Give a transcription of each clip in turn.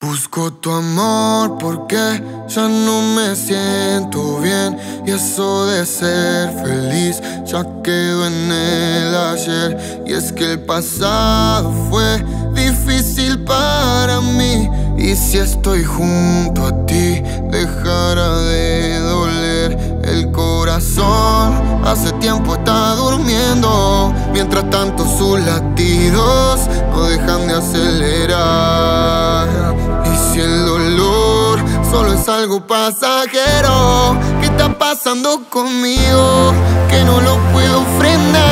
Busco tu amor porque ya no me siento bien, y eso de ser feliz ya quedó en el ayer. Y es que el pasado fue difícil para mí, y si estoy junto a ti dejará de doler. El corazón hace tiempo está durmiendo, mientras tanto sus latidos no dejan de acelerar. Y si el dolor solo es algo pasajero, ¿qué está pasando conmigo? Que no lo puedo frenar.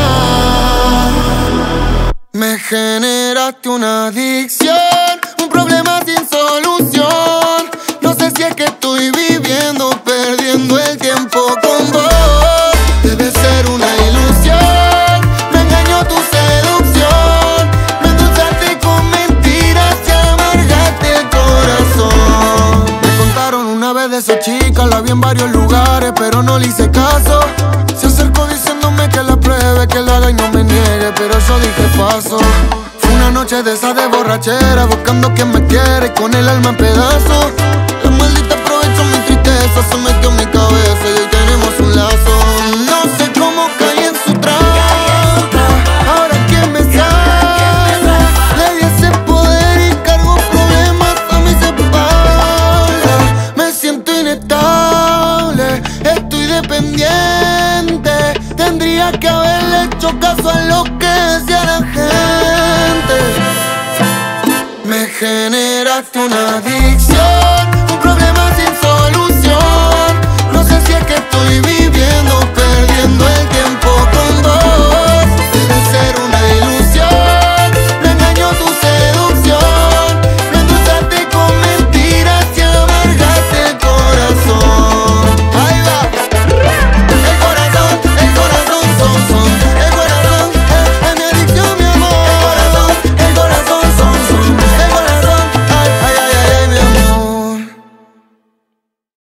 Me generaste una adicción, un problema sin solución. No sé si es que estoy viviendo, perdiendo el tiempo con vos. Debe ser una ilusión, me engañó tu seducción. Me endulzaste con mentiras y amargaste el corazón. Me contaron una vez de esa chica, la vi en varios lugares, pero no le hice caso. Se acercó diciéndome que la pruebe, que la haga y no me niegue, pero yo dije paso. Fue una noche de esa de borrachera, buscando quien me quiere y con el alma en pedazos. La maldita aprovechó mi tristeza, se metió en mi cabeza y hoy tenemos un lazo. No sé cómo caí en su trampa, ahora que me salva. Le di ese poder y cargo problemas a mis espaldas. Me siento inestable, estoy dependiente. Tendría que haberle hecho caso a lo que decía la gente. Me generaste una adicción,